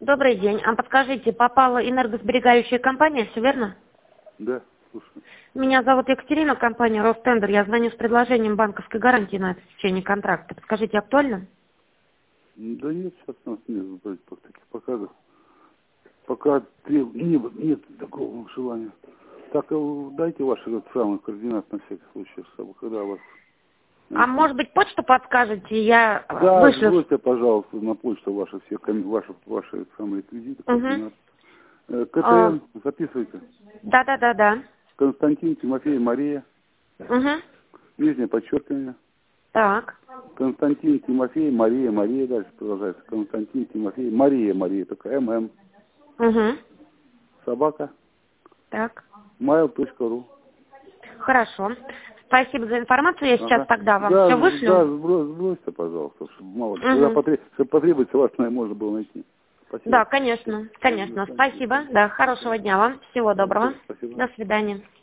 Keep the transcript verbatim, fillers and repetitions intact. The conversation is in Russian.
Добрый день. А подскажите, попала энергосберегающая компания, все верно? Да, слушаю. Меня зовут Екатерина, компания Ростендер. Я звоню с предложением банковской гарантии на это течение контракта. Подскажите, актуально? Да нет, сейчас у нас нет брать по таких показов. Пока треб... нет, нет такого желания. Так, а дайте ваши вот самые координаты на всякий случай с собой, когда вас... А может быть, почту подскажете? Я Да, вышлю. сбросьте, пожалуйста, на почту ваши все ком- ваши, ваши самые реквизиты, координаты. Э, КТН, записывайте. Да, да, да, да. Константин, Тимофей, Мария. Угу. Нижнее подчеркивание. Так. Константин, Тимофей, Мария, Мария. Дальше продолжается. Константин, Тимофей, Мария, Мария. Только ММ. Угу. Собака. Так. mail точка ру. Хорошо. Спасибо за информацию. Я сейчас Ага. тогда вам Да, все вышлю. да, сбрось, сбросьте, пожалуйста, чтобы мало ли. Угу. Когда потреб... чтобы потребуется, вас, наверное, можно было найти. Спасибо. Да, конечно, конечно. Спасибо. Да, хорошего дня вам. Всего доброго. Спасибо. До свидания.